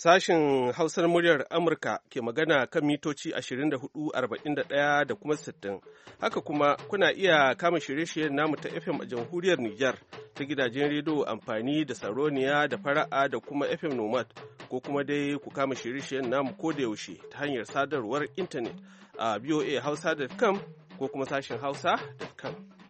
Sashen Hausar muryar Amurka ke magana kan mitoci 24,41 da kuma 60. Haka kuma kuna iya kama shirye-shiryen namu ta FM a jamhuriyar Nijar ta gidajen rediyo amfani da Saroniya da Fara'a da kuma FM Nomad, ko kuma dai ku kama shirye-shiryen namu ko da yaushe ta hanyar sadarwar intanet a voahausa.com ko kuma sashen hausa.com.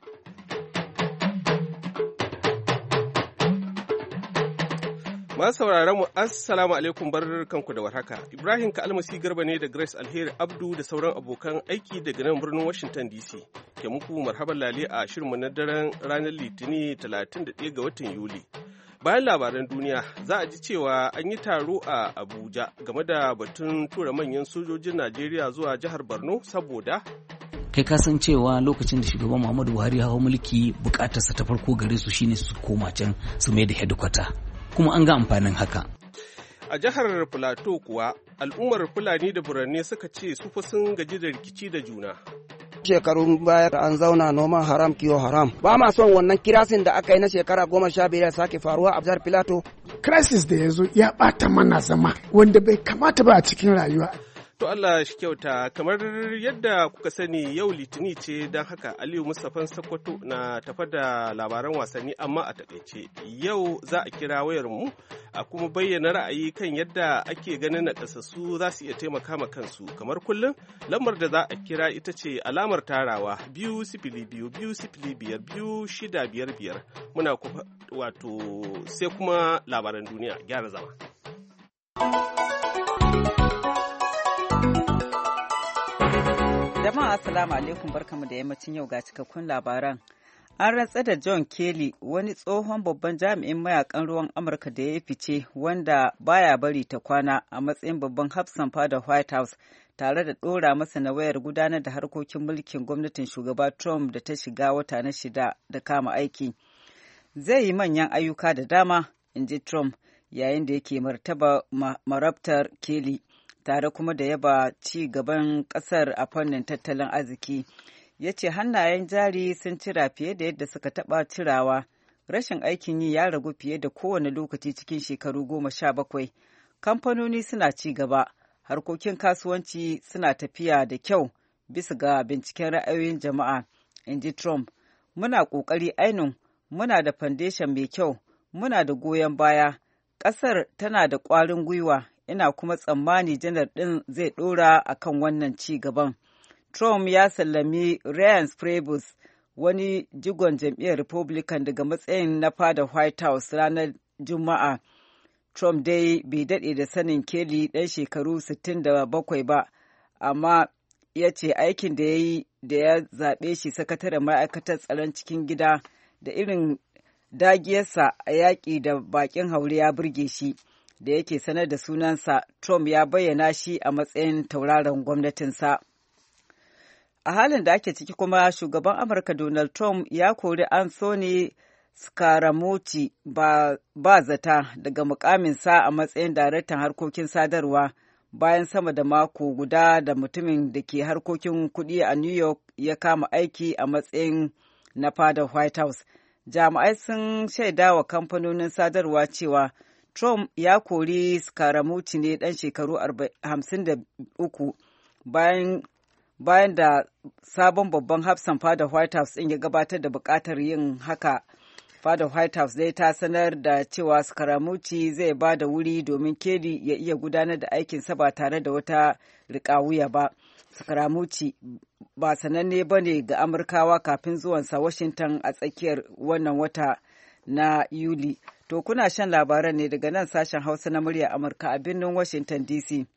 Masu sauraron mu assalamu alaikum barkanku da warhaka. Ibrahim Kalmasi Garba ne da Grace Alheri Abdu da sauran abokan aiki daga nan birnin Washington DC. Ke muku marhaban lale a shirinmu na daren ranar Litinin 31 ga watan Yuli. Bayan labaran duniya za a ji cewa an yi taro a Abuja game da batun tura manyan sojojin Najeriya zuwa jihar Borno saboda kai ka san cewa lokacin da shugaban Muhammadu Buhari ya hawo mulki bukatarsa ta farko gare su shine su koma can su mai da headquarter. Kuma an ga amfanin haka. A jihar Plateau kuwa al'ummar Fulani da Burane suka ce su fa sun gaji da rikici da juna. Shekarun baya an zauna noman haram kiwo haram. Ba ma son wannan kirasin da aka yi na shekara 15 sake faruwa a jihar Plateau. Crisis da ya zo ya ɓata mana zama wanda bai kamata ba a cikin rayuwa. To Allah shi kyauta, kamar yadda kuka sani yau Litini ce, don haka Aliyu Mustapha Sokoto na tafa da labaran wasanni amma a takaice. Yau za a kira wayar mu a kuma bayyana ra'ayi kan yadda ake ganin nakasassu za su iya taimaka ma kansu. Kamar kullum lambar da za a kira ita ce alamar tarawa 2-0-2-5-2-6-5-5. Muna wato sai kuma labaran duniya, gyara zama. Jama'a assalamu alaikum, barkamu da yammacin yau ga cikakkun labaran. An rantsar da John Kelly, wani tsohon babban jami'in mayakan ruwan Amurka da ya fice wanda baya bari ta kwana, a matsayin babban hafsan fadar White House, tare da ɗora masa na wayar gudanar da harkokin mulkin gwamnatin shugaba Trump da ta shiga wata na 6 da kama aiki. Zai yi manyan ayyuka da dama, in ji Trump, yayin da yake marabtar Kelly, tare kuma da yaba ci gaban kasar a fannin tattalin arziki. Ya ce hannayen jari sun cira fiye da yadda suka taɓa cirawa. Rashin aikin yi ya ragu fiye da kowane lokaci cikin shekaru 17. Kamfanoni suna ci gaba, harkokin kasuwanci suna tafiya da kyau bisa ga binciken ra'ayoyin jama'a, in ji Trump. Muna ƙoƙari ainun, muna da foundation mai kyau, muna da goyon baya, ƙasar tana da ƙwarin gwiwa. Ina kuma tsammani janar ɗin zai ɗora a kan wannan ci gaban. Trump ya sallami Ryan Priebus, wani jigon jam'iyyar Republican, daga matsayin na fada White House ranar Juma'a. Trump dai bai daɗe da sanin Kelly ɗan shekaru 67 ba, amma ya ce aikin da ya yi da ya zaɓe shi sakataren ma'aikatar tsaron cikin gida da irin dagiyarsa a yaƙi da baƙin haure ya burge shi. Da yake sanar da sunansa, Trump ya bayyana shi a matsayin tauraron gwamnatinsa. A halin da ake ciki kuma, shugaban Amurka Donald Trump ya kori Anthony Scaramucci ba zata daga mukaminsa a matsayin daraktan harkokin sadarwa, bayan sama da mako guda da mutumin da ke harkokin kuɗi a New York ya kama aiki a matsayin na fadar White House. Jami'ai sun shaida wa kamfanonin sadarwa cewa Trump ya kori Scaramucci ne ɗan shekaru 53 bayan da sabon babban hafsan fada White House ɗin ya gabatar da buƙatar yin haka. Fada White House dai ta sanar da cewa Scaramucci zai ba da wuri domin Kelly ya iya gudanar da aikinsa ba tare da wata riƙawuya ba. Scaramucci ba sananne ba ne ga Amurkawa kafin zuwansa Washington a tsakiyar wannan wata na Yuli. To kuna shan labaran ne daga nan sashen Hausa na murya Amurka a birnin Washington DC.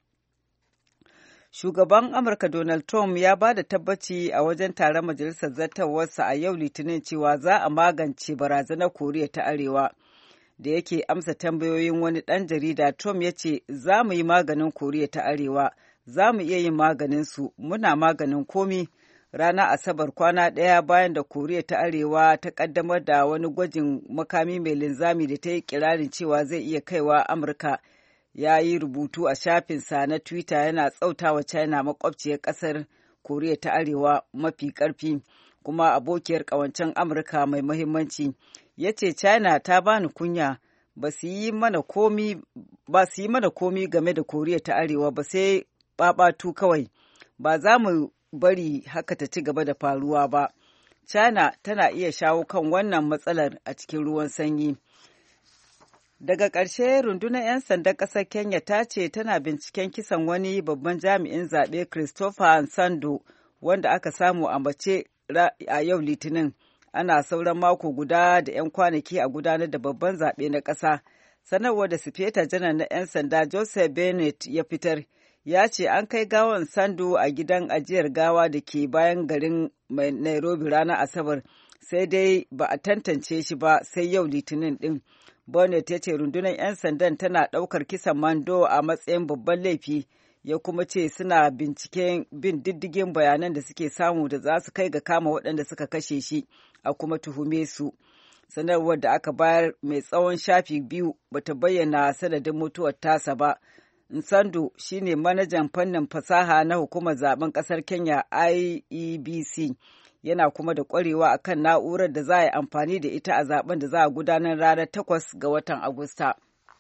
Shugaban Amurka Donald Trump ya ba da tabbaci a wajen taron majalisar zartarwarsa a yau Litinin cewa za a magance barazanar Koriya ta Arewa. Da yake amsa tambayoyin wani ɗan jarida, Trump ya ce, za mu yi maganin Koriya ta Arewa, za mu iya yin maganin su, muna maganin komi. Ranar Asabar, kwana ɗaya bayan da Koriya ta Arewa ta ƙaddamar da wani gwajin makami mai linzami da ta yi kirarin cewa zai iya kaiwa Amurka, ya yi rubutu a shafinsa na Twitter yana tsautawa China, makwabciyar ƙasar Koriya ta Arewa mafi ƙarfi kuma abokiyar ƙawancen Amurka mai muhimmanci. Ya ce, China ta bani kunya, ba su yi mana komi game da Koriya ta Arewa ba, sai babatu kawai. Ba za mu bari haka ta ci gaba da faruwa ba. China tana iya shawo kan wannan matsalar a cikin ruwan sanyi. Daga ƙarshe, rundunar 'yan sandan ƙasar Kenya ta ce tana binciken kisan wani babban jami'in zaɓe Christopher Nsando, wanda aka samu a mace a yau Litinin. Ana sauran mako guda da 'yan kwanaki a gudanar da babban zaɓe na ƙasa. Sanarwar da Sufeta Janar na 'yan sanda Joseph Bennett ya fitar ya ce an kai gawan Nsando a gidan ajiyar gawa da ke bayan garin Nairobi ranar Asabar, sai dai ba a tantance shi ba sai yau Litinin ɗin. Bonnet ya ce rundunar 'yan sandan tana ɗaukar kisan Mando a matsayin babban laifi, ya kuma ce suna binciken bin diddigin bayanan da suke samu da za su kai ga kama waɗanda suka kashe shi a kuma tuhume su. Sanarwar da aka bayar mai tsawon shafi 2 bata bayyana sanadin mutuwar tasa ba. Nsando shine manajan fannin fasaha na hukumar zaben ƙasar Kenya IEBC. Yana kuma da ƙwarewa akan na'urar da za a yi amfani da ita a zaben da za a gudanar ranar 8 ga watan Agusta.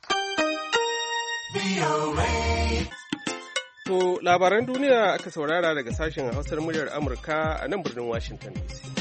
To labaran duniya aka saurara daga sashen Hausar muryar Amurka a nan birnin Washington DC.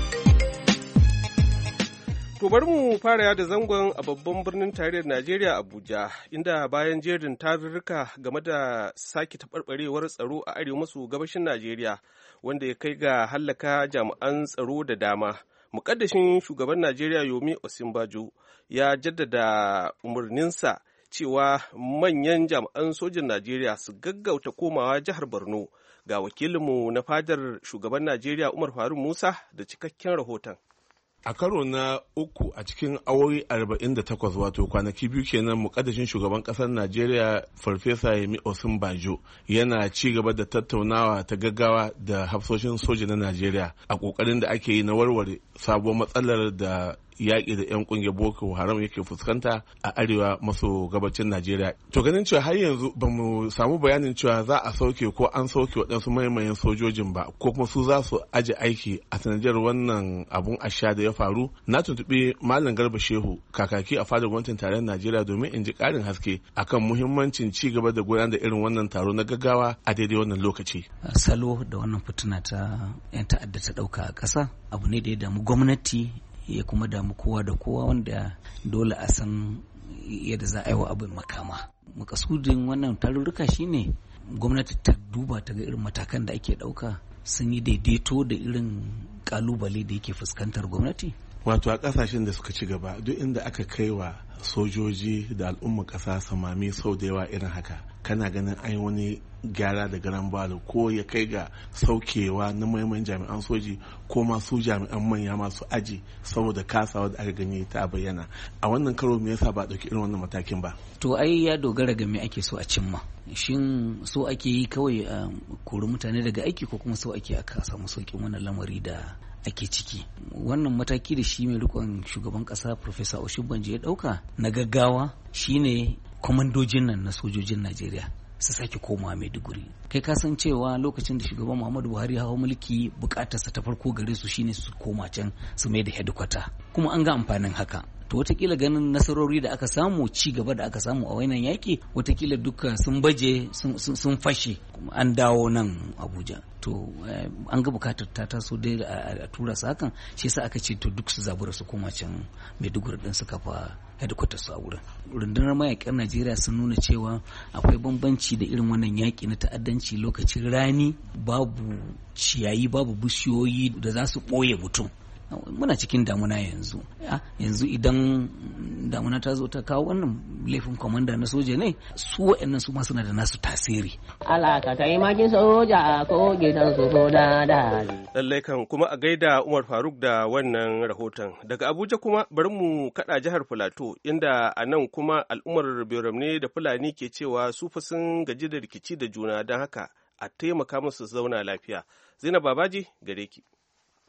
To bari mu fara yada zangon a babban birnin tarayyar Najeriya Abuja, inda bayan jerin tarurruka game da sake taɓarɓarewar tsaro a arewa maso gabashin Najeriya, wanda ya kai ga hallaka jami'an tsaro da dama. Muƙaddashin shugaban Najeriya Yomi Osinbajo ya jaddada umarninsa cewa manyan jami'an sojin Najeriya su gaggauta komawa jihar Borno. Ga wakilinmu na fadar shugaban Najeriya Umar Faruk Musa da cikakken rahoton. A karo na 3 a cikin awowi 48 wato kwanaki 2 kenan, mukaddashin shugaban kasar Najeriya Farfesa Yemi Osinbajo yana ci gaba da tattaunawa ta gaggawa da hafsoshin soja na Najeriya a kokarin da ake yi na warware sabuwar matsalar da yaƙi da 'yan ƙungiyar Boko Haram yake fuskanta a arewa maso gabacin Najeriya. To ganin cewa har yanzu ba mu samu bayanin cewa za a sauke ko an sauke waɗansu maimayin sojojin ba, ko kuma su za su aje aiki a sanadiyar wannan abun asha da ya faru, na tuntuɓi Malam Garba Shehu, kakaki a fadar gwamnatin tarayyar Najeriya, domin in ji ƙarin haske akan muhimmancin ci gaba da gudanar da irin wannan taro na gaggawa a daidai wannan lokaci. Salo da wannan fitina ta 'yan ta'adda ta ɗauka a ƙasa abu ne da ya damu gwamnati, ya kuma damu kowa da kowa, wanda dole a san yadda za a yi wa abin makama. Makasudin wannan tarurruka shine gwamnati ta duba ta ga irin matakan da ake ɗauka sun yi daidaito da irin kalubale da yake fuskantar gwamnati. Wato a ƙasashen da suka ci gaba, duk inda aka kai wa sojoji da al'ummar ƙasa samami sau da yawa irin haka, kana ganin an yi wani gyara da garan balo, ko ya kai ga saukewa na maimayin jami'an soji ko masu jami'an manya masu aji saboda kasawa da aka gani ta bayyana. A wannan karo me yasa ba ɗauki irin wannan matakin ba? To ai ya dogara ga me ake so a cimma. Shin so ake yi kawai a kori mutane daga aiki, ko kuma so ake aka samu sauƙin wannan lamari da ake ciki? Wannan mataki da shi mai rikon shugaban ƙasa Professor Osinbajo ya ɗauka na gaggawa shine kwamandojin nan na sojojin Najeriya su sake komawa Maiduguri. Kai ka san cewa lokacin da shugaban Muhammadu Buhari ya hawo mulki, bukatarsa ta farko gare su shine su koma can su mai da headquarter, kuma an ga amfanin haka. To watakila ganin nasarori da aka samu, ci gaba da aka samu a wannan yaki, watakila duka sun baje sun fashe, kuma an dawo nan Abuja. To an ga bukatar ta taso dai a tura su hakan, shi yasa aka ce to duk su zabura su koma can Maiduguri din su kafa headquarters su a wurin. Rundunar mayakan Najeriya sun nuna cewa akwai bambanci da irin wannan yaki na ta'addanci lokacin rani, babu ciyayi, babu bishiyoyi da za su ɓoye mutum. Muna cikin damuna yanzu. Yanzu idan damuna ta zo ta kawo wannan laifin kwamanda na soja ne, su waɗannan su ma suna da nasu tasiri. Alaka taimakin soja ko gidan su ko dadali. Lallai kan, kuma a gaida Umar Faruk da wannan rahoton. Daga Abuja kuma bari mu kaɗa jihar Filato, inda a nan kuma al'ummar Biramne da Fulani ke cewa su fa sun gaji da rikici da juna, don haka a taimaka musu zauna lafiya. Zainab Babaji, gare ki.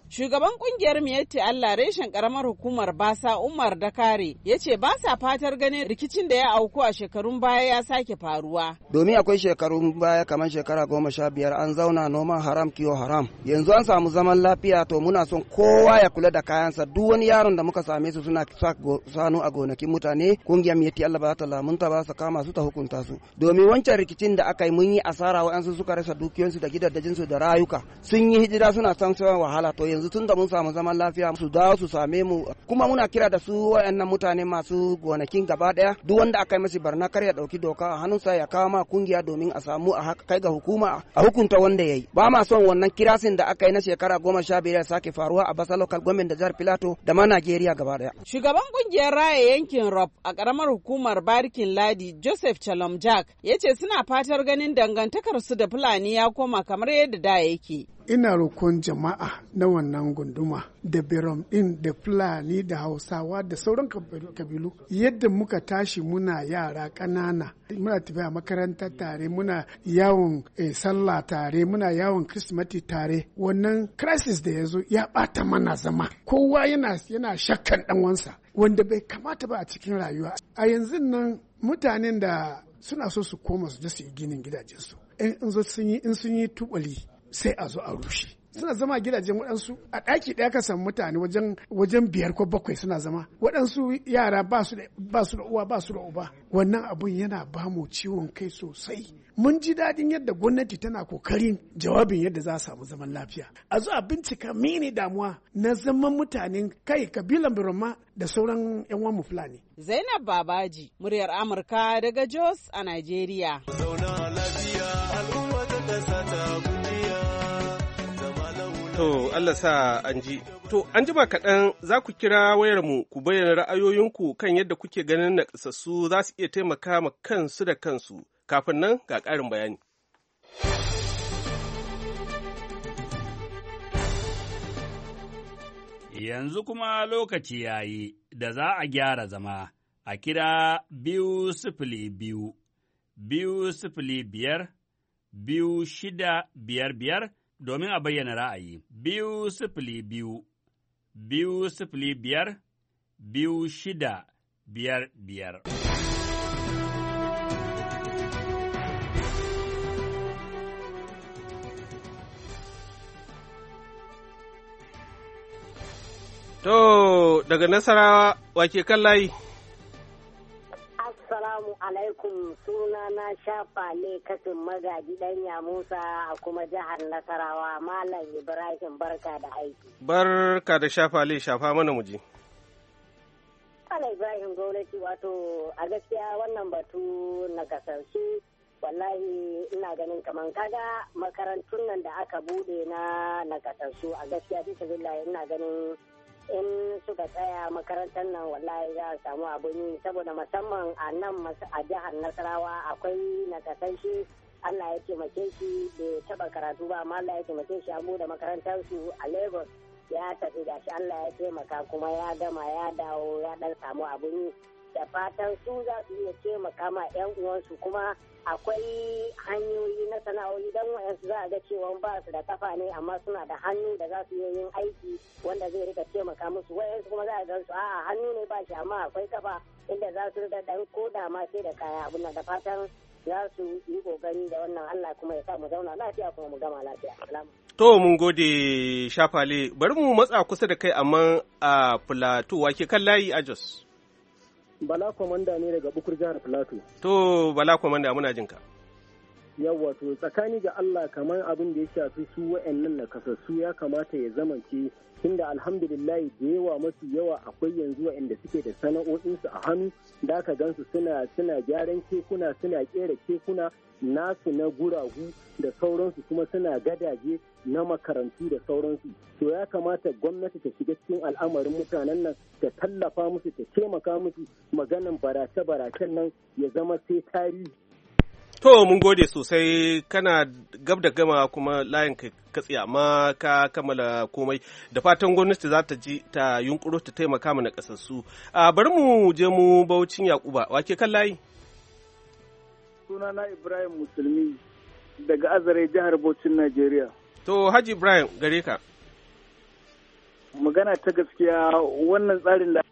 Shugaban kungiyar Miyatti Allah reshen karamar hukumar Basa Umar Dakare ya ce ba sa fatar ganin rikicin da ya auku a shekarun baya ya sake faruwa. Domin akwai shekarun baya kamar shekara 15 an zauna noman haram kiwo haram. Yanzu an samu zaman lafiya to muna son kowa ya kula da kayansa. Duk wani yaron da muka same su suna sa sanu a gonakin mutane kungiyar Miyatti Allah ba ta lamunta ba su kama su ta hukunta su. Domin wancan rikicin da aka yi mun yi asara wa'ansu suka rasa dukiyoyinsu da gidajensu da rayuka. Sun yi hijira suna san wahala to yanzu tun da mun samu zaman lafiya su dawo su same mu kuma muna kira da su wayannan mutane masu gonakin gaba daya duk wanda aka yi masa barna kar ya dauki doka a hannunsa ya kawo ma kungiya domin a samu a kai ga hukuma a hukunta wanda yayi ba ma son wannan kirasin da aka yi na shekara 15 ya sake faruwa a Basa local government da jihar Plateau da ma Najeriya gaba daya. Shugaban kungiyar raya yankin Rob a karamar hukumar Barikin Ladi Joseph Chalom Jack ya ce suna fatar ganin dangantakar su da Fulani ya koma kamar yadda da yake. Ina roƙon jama'a na wannan gunduma da Birom ɗin da Fulani da Hausawa da sauran kabilu yadda muka tashi muna yara ƙanana muna tafiya makaranta tare muna yawon sallah tare muna yawon Kirsimeti tare wannan crisis da ya zo ya ɓata mana zama kowa yana shakkan ɗanwansa wanda bai kamata ba a cikin rayuwa a yanzu nan mutanen da suna so su koma su je su yi ginin gidajensu in sun yi tubali sai a zo a rushe suna zama gidajen waɗansu a ɗaki ɗaya ka samu mutane wajen 5 ko 7 suna zama waɗansu yara ba su da uwa ba su da uba wannan abun yana ba mu ciwon kai sosai mun ji daɗin yadda gwamnati tana kokarin jawabin yadda za a samu zaman lafiya a zo a bincika mene damuwa na zaman mutanen kai kabilan Birma da sauran yan uwan mu Fulani. Zainab Babaji muryar Amurka daga Jos a Najeriya. To Allah sa an ji. To an jima kaɗan za ku kira wayarmu ku bayyana ra'ayoyinku kan yadda kuke ganin naƙasassu za su iya taimaka ma kansu da kansu. Kafin nan ga ƙarin bayani. Yanzu kuma lokaci ya yi da za a gyara zama a kira 202 205 2655 domin a bayyana ra'ayi. 202 205 2655. To, daga Nasarawa, wake kan layi? Assalamu alaikum, suna na shafa ne kasin magaji ɗanya Musa a kuma jihar Nasarawa, Malam Ibrahim barka da aiki. Barka da shafa le, shafa mana muji. Malam Ibrahim gwamnati wato a gaskiya wannan batu na kasarsu wallahi ina ganin kaman kaga makarantun nan da aka bude na nakasassu a gaskiya bisa billahi ina ganin in suka tsaya makarantar nan wallahi za a samu abun yi saboda musamman a nan a jihar Nasarawa akwai nakasashe Allah ya taimake shi bai taba karatu ba amma Allah ya taimake shi a bude makarantar su a Lagos ya tafi da shi Allah ya taimaka kuma ya gama ya dawo ya dan samu abun yi da fatan su za su iya taimaka ma 'yan uwansu kuma akwai hanyoyi na sana'o'i don wayansu za a ga cewa ba su da kafa ne amma suna da hannu da za su yi yin aiki wanda zai rika taimaka musu wayansu kuma za a gan su a'a hannu ne ba shi amma akwai kafa inda za su rika dan koda ma sai da kaya abun da fatan za su yi kokari da wannan Allah kuma ya sa mu zauna lafiya kuma mu gama lafiya. To mun gode shafale bari mu matsa kusa da kai amma a Plateau wake kan layi a Jos. Bala Komanda ne daga Bukur jihar Plateau. To Bala Komanda muna jinka. Yawwa to tsakani ga Allah kamar abin da ya shafi su wa'annan nakasassu ya kamata ya zamance tunda alhamdulillah da yawa mafi yawa akwai yanzu wa'anda suke da sana'o'insu a hannu da aka gansu suna gyaran kekuna suna kera kekuna nasu na guragu da sauransu kuma suna gadaje na makarantu da sauransu to ya kamata gwamnati ta shiga cikin al'amarin mutanen nan ta tallafa musu ta taimaka musu maganan barace-baracen nan ya zama sai tarihi. To mun gode sosai kana gab da gama kuma layin ka katse amma ka kammala komai da fatan gwamnati za ta ji ta yunkuro ta taimaka mana kasassu. Bari mu je mu Baucin Yakuba wake kan layi. Sunana Ibrahim Musulmi daga Azare jihar Bauchin Najeriya. To Haji Ibrahim gare ka. magana ta gaskiya wannan tsarin da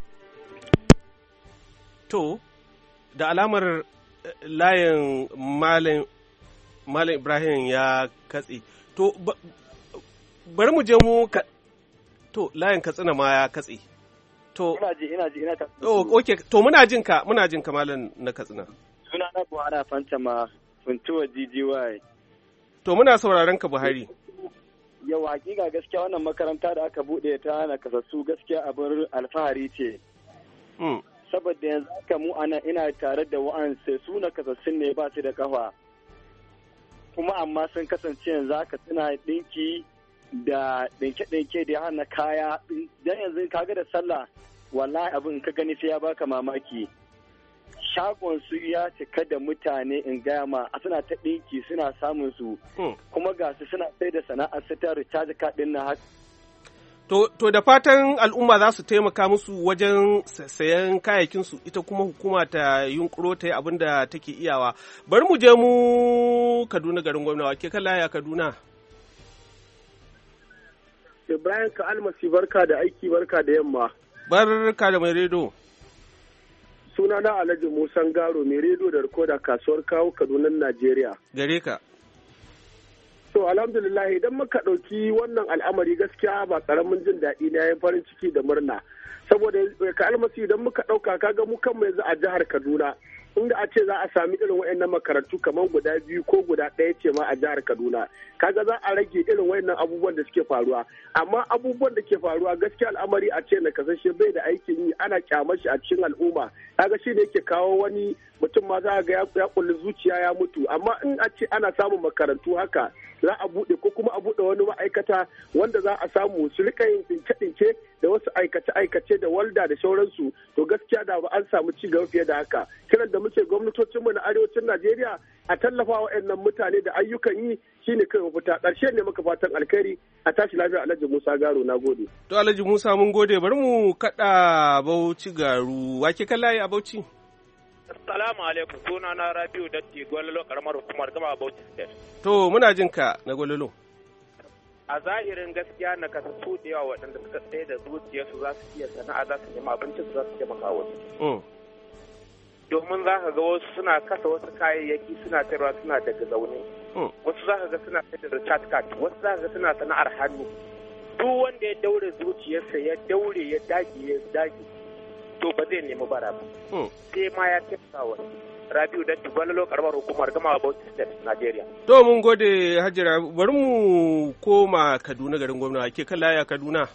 to da alamar layin Malam Ibrahim ya katse. To bari mu je mu to layin Katsina ma ya katse. To ina ji okay, to muna jin ka Malam na Katsina. Suna na Buhari Fantama Funtuwa GGY. To muna sauraron ka Buhari. Yau hakika gaskiya wannan makaranta da aka bude ta na kasassu gaskiya abin alfahari ce. Saboda yanzu haka mu ana ina tare da wa'ansu su na kasassun ne ba su da kafa. Kuma amma sun kasance yanzu haka suna dinki da dinke-dinke da ya hana kaya. Dan yanzu kaga da sallah wallahi abin ka gani sai ya baka mamaki. Shagon su ya cika da mutane in gaya ma suna ta ɗinki suna samun su kuma ga su suna sai da sana'ar su ta recharge card ɗin na haka. To da fatan al'umma za su taimaka musu wajen sayan kayayyakin su ita kuma hukuma ta yunkuro ta yi abin da take iyawa. Bari mu je mu Kaduna garin gwamna wake kalla ya Kaduna. Ibrahim ka almasi barka da aiki barka da yamma. Barka da mai redo. Suna na Alhaji Musan Garo mai rediyo da rikoda kasuwar kawo Kaduna Najeriya. Gare ka. To alhamdulillah idan muka ɗauki wannan al'amari gaskiya ba ƙaramin jin daɗi na yayin farin ciki da murna. Saboda ka almasi idan muka ɗauka kaga mu kanmu yanzu a jihar Kaduna inda a ce za a sami irin wayannan makarantu kamar guda biyu ko guda ɗaya ce ma a jihar Kaduna kaga za a rage irin wayannan abubuwan da suke faruwa amma abubuwan da ke faruwa gaskiya al'amari a ce na kasashe bai da aikin yi ana kyamar shi a cikin al'umma kaga shi ne yake kawo wani mutum ma za ga ya kulli zuciya ya mutu amma in a ce ana samun makarantu haka za a buɗe ko kuma a buɗe wani ma'aikata wanda za a samu su rika yin ɗinke-ɗinke da wasu aikace-aikace da walda da sauransu to gaskiya da ba an samu ci gaba fiye da haka kiran da muke gwamnatocinmu na arewacin Najeriya a tallafa waɗannan mutane da ayyukan yi shine kai mafita ƙarshe ne muka fatan alkhairi a tashi lafiya Alhaji Musa Garo na gode. To Alhaji Musa mun gode bari mu kaɗa Bauchi Garu wake kallaye a Bauchi. Assalamu alaikum suna na Rabiu Datti Gwalolo karamar hukumar Gama Bauchi State. To muna jin ka na Gwalolo. A zahirin gaskiya na kasassu da yawa waɗanda suka tsaye da zuciyarsu za su iya sana'a za su nemi abincin su za su taimaka wasu. Domin za ka ga wasu suna kasa wasu kayayyaki suna sayarwa suna daga zaune. Wasu za ka ga suna sayar da recharge card wasu za ka ga suna sana'ar hannu. Duk wanda ya daure zuciyarsa ya daure ya dage to ba zai nemi bara ba. Sai ma ya taimaka wani. Rabiu da Gwalolo karamar hukumar Gama Bauchi State, Nigeria. To mun gode Hajjira bari mu koma Kaduna garin gwamna ke kalla ya Kaduna.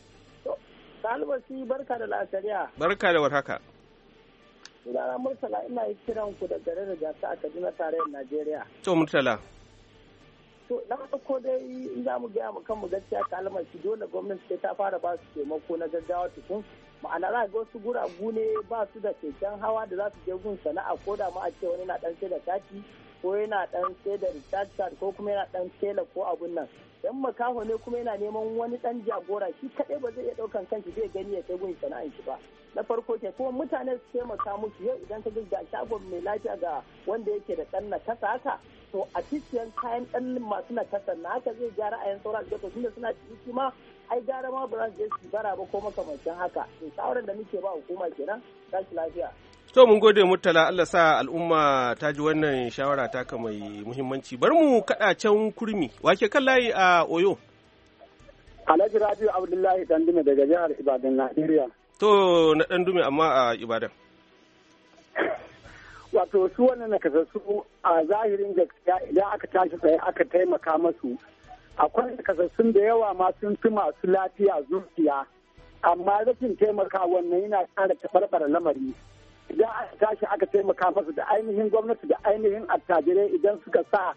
Salmasi barka da lasariya. Barka da warhaka. Sunana Murtala ina yi kiran ku da garin da gasa a Kaduna tarayyar Najeriya. To Murtala. To na farko dai in za mu gaya mu kanmu gaskiya kalmasi dole gwamnati sai ta fara ba su taimako na gaggawa tukun. Ma'ana za ga wasu guragu ne ba su da keken hawa da za su je gun sana'a ko da ma a ce wani na dan sai da kati ko yana dan sai da recharge card ko kuma yana dan tela ko abun nan. Dan makaho ne kuma yana neman wani dan jagora shi kadai ba zai iya daukan kanshi zai gani ya kai gun sana'an shi ba. Na farko ke kuma mutane su taimaka musu yau idan ka ga shagon mai lafiya ga wanda yake da dan nakasa haka to a cikin kayan dan masu nakasa na haka zai gyara a yan sauran da tunda suna ciki ma ai gara ma ba za su je su bara ba ko makamancin haka to shawaran da muke ba hukuma kenan tashi lafiya. To mun gode Murtala Allah sa al'umma ta ji wannan shawara taka mai muhimmanci bari mu kada can kurmi wake kan layi a Oyo. Alhaji Rabiu Abdullahi Dandume daga jihar Ibadan Najeriya. To na Dandume amma a Ibadan. Wato su wannan nakasassu a zahirin gaskiya idan aka tashi tsaye aka taimaka masu akwai nakasassun da yawa ma sun fi masu lafiya zuciya amma rashin taimaka wannan yana ƙara taɓarɓara lamari idan aka tashi aka taimaka masu da ainihin gwamnati da ainihin attajirai idan suka sa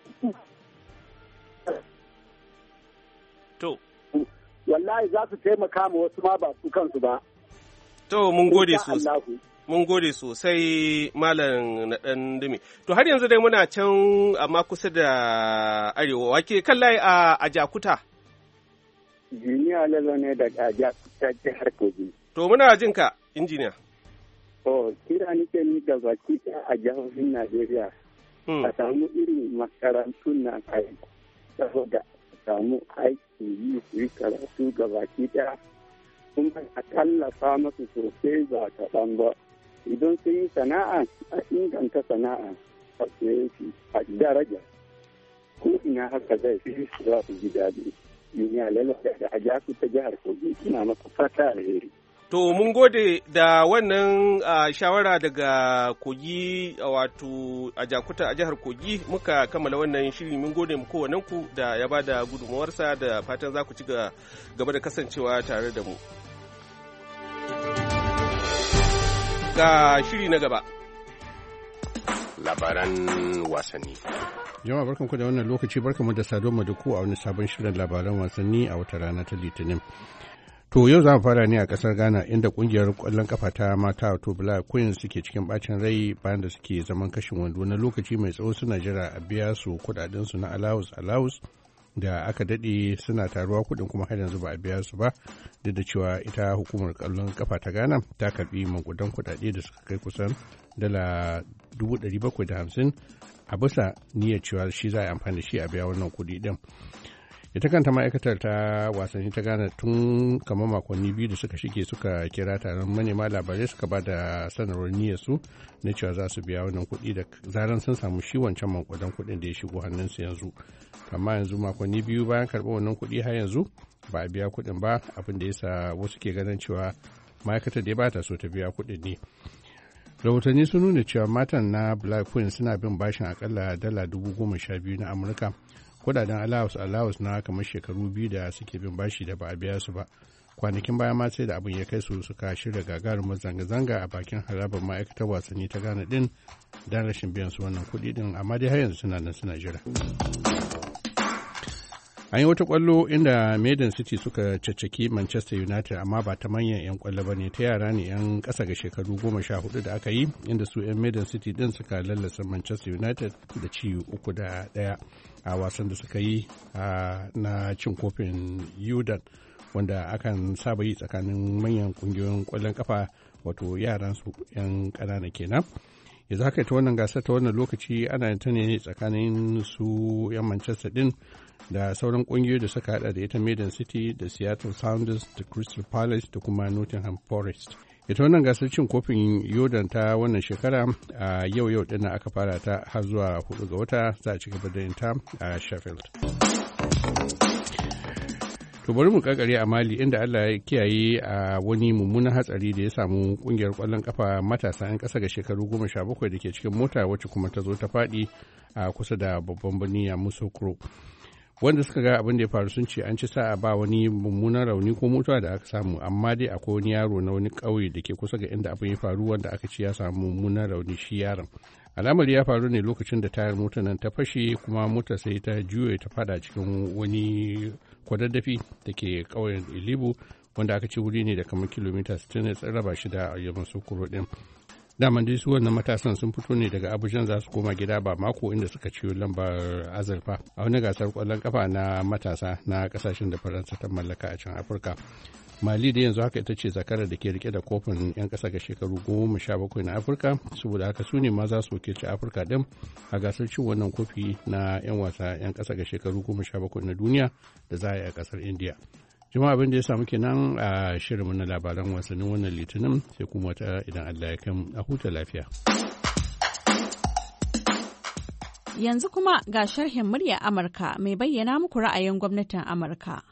to wallahi za su taimaka ma wasu ma ba su kansu ba. To mun gode sosai. Mun gode sosai Malam na ɗan dumi. To har yanzu dai muna can amma kusa da arewa wake kan layi a Jakuta. Jiniya Lalo ne daga Jakuta jihar Kogi. To muna jin ka injiniya. Kira nike ni da baki a jihohin Najeriya. A samu irin makarantun na kai saboda samu aiki yi su yi karatu gabaki ɗaya kuma a tallafa masu sosai ba kaɗan ba. Idan sun yi sana'a a inganta sana'a a daraja ko ina haka zai fi za su ji daɗi. Duniya lalata da a jaku ta jihar Kogi ina maka fata alheri. To mun gode da wannan shawara daga Kogi wato a Jakuta a jihar Kogi muka kammala wannan shiri. Mun gode mu kowannenku da ya bada gudunmawarsa da fatan za ku ci gaba da kasancewa tare da mu. Ga shiri na gaba. Labaran wasanni. Jama'a barkanku da wannan lokaci, barkanmu da saduwa da ku a wani sabon shirin labaran wasanni a wata rana ta Litinin. To yau za mu fara ne a kasar Ghana inda kungiyar kwallon kafa ta mata wato Black Queens suke cikin bacin rai bayan da suke zaman kashin wando na lokaci mai tsawo suna jira a biya su kudaden su na allowance da aka dade suna taruwa kudin kuma har yanzu ba a biya su ba, duk da cewa ita hukumar kwallon kafa ta Ghana ta karbi magudan kudade da suka kai kusan dala 750 a bisa niyyar cewa shi za a yi amfani da shi a biya wannan kudi din. Ita kanta ma'aikatar ta wasanni ta Ghana tun kamar makonni biyu da suka shige suka kira taron manema labarai suka ba da sanarwar niyyar su na cewa za su biya wannan kuɗi da zaran sun samu shi wancan mankudan kuɗin da ya shigo hannunsu yanzu. Amma yanzu makonni biyu bayan karɓar wannan kuɗi har yanzu ba a biya kuɗin ba, abin da yasa wasu ke ganin cewa ma'aikatar da ba ta so ta biya kuɗin ne. Rahotanni sun nuna cewa matan na Black Queen suna bin bashin akalla dala 12,000 na Amurka. Kudaden allowance na kamar shekaru biyu da suke bin bashi da ba a biya su ba. Kwanakin baya ma sai da abin ya kai su suka shirya gagarumar zanga-zanga a bakin harabar ma'aikatar wasanni ta Ghana din don rashin biyan su wannan kuɗi din, amma dai har yanzu suna nan suna jira. An yi wata kwallo inda Maiden City suka caccaki Manchester United, amma ba ta manyan 'yan kwallo ba ne, ta yara ne 'yan ƙasa ga shekaru 14 da aka yi, inda su 'yan Maiden City din suka lallasa Manchester United da ci 3-1 a wasan da suka yi na cin kofin Yudan wanda akan saba yi tsakanin manyan kungiyoyin kwallon kafa, wato yaran su 'yan ƙanana kenan. Yanzu haka ta wannan gasar ta wannan lokaci ana ta ne tsakanin su 'yan Manchester din da sauran kungiyoyi da suka hada da ita Maiden City da Seattle Sounders da Crystal Palace da kuma Nottingham Forest. Ita wannan gasar cin kofin Yordan ta wannan shekara a yau din aka fara ta har zuwa 4 ga wata, za a ci gaba da yin ta a Sheffield. To bari mu kakare a Mali inda Allah ya kiyaye a wani mummunan hatsari da ya samu kungiyar kwallon kafa matasa 'yan kasa ga shekaru 17 da ke cikin mota wacce kuma ta zo ta faɗi a kusa da babban birni Yamoussoukro. Wanda suka ga abin da ya faru sun ce an ci sa'a ba wani mummunan rauni ko mutuwa da aka samu, amma dai akwai wani yaro na wani ƙauye da ke kusa ga inda abin ya faru wanda aka ce ya samu mummunan rauni shi yaron. Alamar ya faru ne lokacin da tayar motar nan ta fashe kuma motar sai ta juye ta fada cikin wani kwadaddafi da ke ƙauyen Ilibu wanda aka ce wuri ne da kamar kilomita 60 ne raba shi da Yamoussoukro din. Daman dai su wannan matasan sun fito ne daga Abuja za su koma gida ba mako inda suka ciyo lambar azurfa a wani gasar kwallon kafa na matasa na kasashen da Faransa ta mallaka a can Afirka. Mali da yanzu haka ita ce zakarar da ke rike da kofin 'yan ƙasa ga shekaru 17 na Afirka, saboda haka su ne ma za su wakilci Afirka din a gasar cin wannan kofi na 'yan wasa 'yan ƙasa ga shekaru 17 na duniya da za a yi a ƙasar India. Jama'a abin da ya samu kenan a shirinmu na labaran wasannin wannan litinin, sai kuma wata idan Allah ya kan a huta lafiya. Yanzu kuma ga sharhin murya Amurka mai bayyana muku ra'ayin gwamnatin Amurka.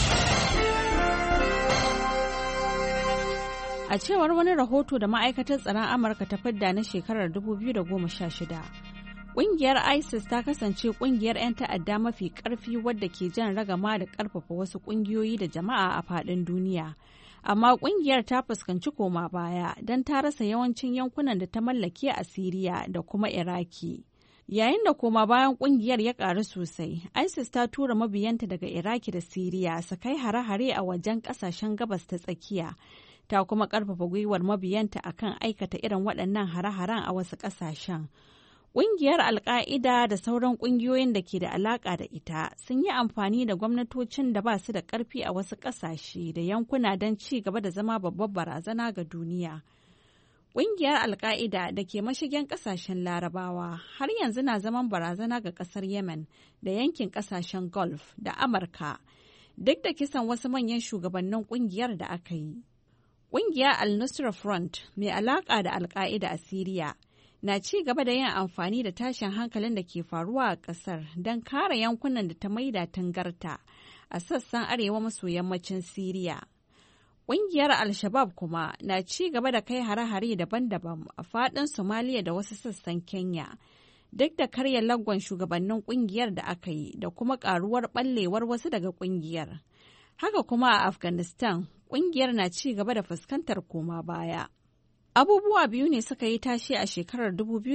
A cewar wani rahoto da ma'aikatar tsaron Amurka ta fidda na shekarar 2016. Ƙungiyar ISIS ta kasance ƙungiyar 'yan ta'adda mafi ƙarfi wadda ke jan ragama da ƙarfafa wasu ƙungiyoyi da jama'a a faɗin duniya. Amma ƙungiyar ta fuskanci koma baya don ta rasa yawancin yankunan da ta mallake a Siriya da kuma Iraki. Yayin da koma bayan ƙungiyar ya ƙaru sosai, ISIS ta tura mabiyanta daga Iraki da Siriya su kai hare-hare a wajen ƙasashen gabas ta tsakiya. Ta kuma ƙarfafa gwiwar mabiyanta akan aikata irin waɗannan hare-haren a wasu ƙasashen. Ƙungiyar Al-Qaida da sauran ƙungiyoyin da ke da alaƙa da ita sun yi amfani da gwamnatocin da ba su da ƙarfi a wasu ƙasashe da yankuna don ci gaba da zama babbar barazana ga duniya. Ƙungiyar Al-Qaida da ke mashigin ƙasashen Larabawa har yanzu na zaman barazana ga ƙasar Yemen da yankin ƙasashen Gulf da Amurka, duk da kisan wasu manyan shugabannin ƙungiyar da aka yi. Ƙungiyar Al-Nusra Front mai alaƙa da Al-Qaida a Siriya na ci gaba da yin amfani da tashin hankalin da ke faruwa a ƙasar don kare yankunan da ta maida tangarta a sassan arewa maso yammacin Siriya. Ƙungiyar Al-Shabab kuma na ci gaba da kai hare-hare daban-daban a faɗin Somalia da wasu sassan Kenya, duk da karya lagwan shugabannin ƙungiyar da aka yi da kuma ƙaruwar ɓallewar wasu daga ƙungiyar. Haka kuma a Afghanistan, ƙungiyar na ci gaba da fuskantar koma baya. Abubuwa biyu ne suka yi tashi a shekarar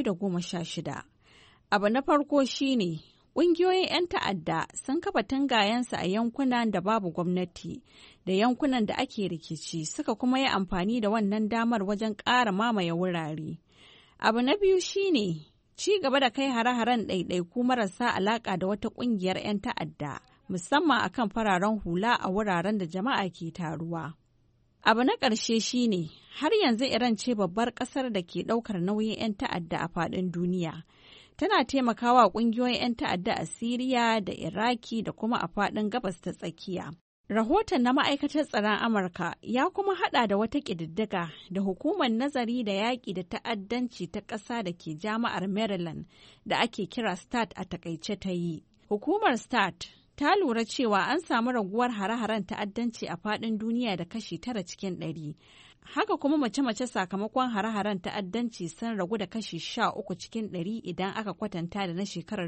2016. Abu na farko shine ƙungiyoyin 'yan ta'adda sun kafa tangayensu a yankunan da babu gwamnati da yankunan da ake rikici, suka kuma yi amfani da wannan damar wajen ƙara mamaye wurare. Abu na biyu shine ci gaba da kai hare-haren ɗaiɗaiku marasa alaƙa da wata ƙungiyar 'yan ta'adda, musamman akan fararen hula a wuraren da jama'a ke taruwa. Abu na ƙarshe shine har yanzu Iran ce babbar ƙasar da ke ɗaukar nauyin 'yan ta'adda a faɗin duniya. Tana taimakawa ƙungiyoyin 'yan ta'adda a Siriya da Iraki da kuma a faɗin gabas ta tsakiya. Rahoton na ma'aikatar tsaron Amurka ya kuma haɗa da wata ƙididdiga da hukumar nazari da yaƙi da ta'addanci ta ƙasa da ke jami'ar Maryland da ake kira START a takaice ta yi. Hukumar START ta lura cewa an samu raguwar hare-haren ta'addanci a faɗin duniya da kashi 9 cikin 100. Haka kuma mace-mace sakamakon hare-haren ta'addanci sun ragu da kashi 13 cikin 100 idan aka kwatanta da na shekarar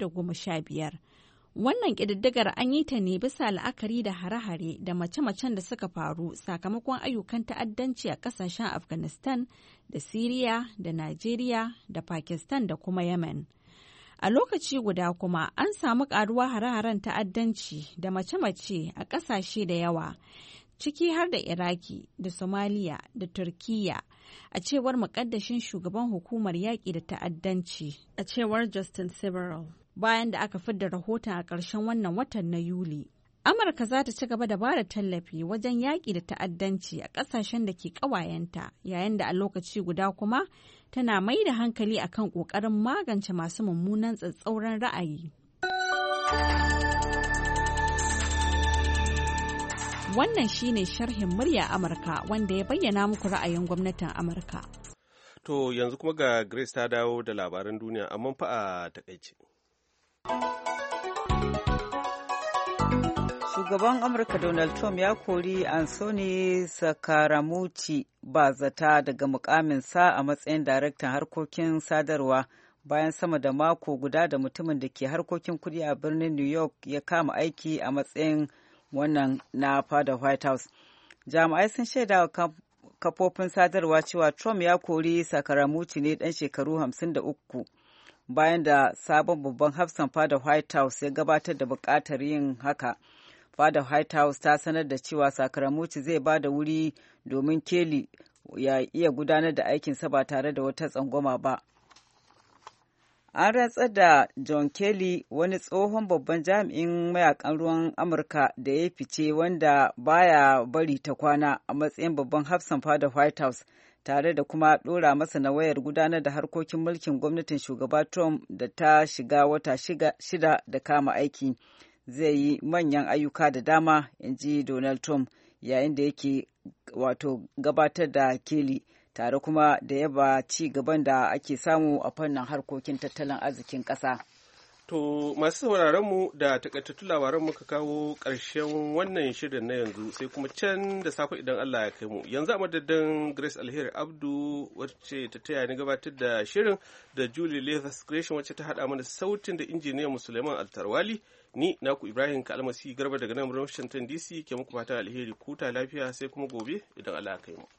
2015. Wannan ƙididdigar an yi ta ne bisa la'akari da hare-hare da mace-macen da suka faru sakamakon ayyukan ta'addanci a ƙasashen Afghanistan da Siriya da Najeriya da Pakistan da kuma Yemen. A lokaci guda kuma an samu ƙaruwa hare-haren ta'addanci da mace-mace a ƙasashe da yawa, ciki har da Iraki da Somalia da Turkiyya, a cewar muƙaddashin shugaban hukumar yaƙi da ta'addanci, a cewar Justin Several, bayan da aka fidda rahoton a ƙarshen wannan watan na Yuli. Amurka za ta ci gaba da ba da tallafi wajen yaƙi da ta'addanci a ƙasashen da ke ƙawayenta, yayin da a lokaci guda kuma tana mai da hankali akan ƙoƙarin magance masu mummunan tsatsauran ra'ayi. Wannan shine sharhin murya Amurka wanda ya bayyana muku ra'ayin gwamnatin Amurka. To yanzu kuma ga Grace ta dawo da labaran duniya, amma fa a takaice. Shugaban Amurka Donald Trump ya kori Anthony Scaramucci ba zata daga mukaminsa a matsayin daraktan harkokin sadarwa bayan sama da mako guda da mutumin da ke harkokin kudi a birnin New York ya kama aiki a matsayin wannan na fada White House. Jami'ai sun shaida wa kafofin sadarwa cewa Trump ya kori Scaramucci ne dan shekaru 53 bayan da sabon babban hafsan fada White House ya gabatar da bukatar yin haka. Fadar White House ta sanar da cewa Scaramucci zai ba da wuri domin Kelly ya iya gudanar da aikinsa ba tare da wata tsangwama ba. An rantsar da John Kelly, wani tsohon babban jami'in mayakan ruwan Amurka da ya fice wanda baya bari ta kwana a matsayin babban hafsan fadar White House, tare da kuma ɗora masa na wayar gudanar da harkokin mulkin gwamnatin shugaba Trump da ta shiga wata shida da kama aiki. Zai yi manyan ayyuka da dama, in ji Donald Trump yayin da yake gabatar da Kelly, tare kuma da yaba ci gaban da ake samu a fannin harkokin tattalin arzikin ƙasa. To masu sauraron mu da takaitattun labaran muka kawo ƙarshen wannan shirin na yanzu, sai kuma can da safe idan Allah ya kai mu. Yanzu a madadin Grace Alheri Abdu wacce ta taya ni gabatar da shirin, da Julie Lathas Gresham wacce ta haɗa mana sautin, da injiniyan Musulman Altarwali, ni naku Ibrahim Kalmasi Garba daga nan Washington DC ke muku fata alheri, kuta lafiya sai kuma gobe idan Allah ya kai mu.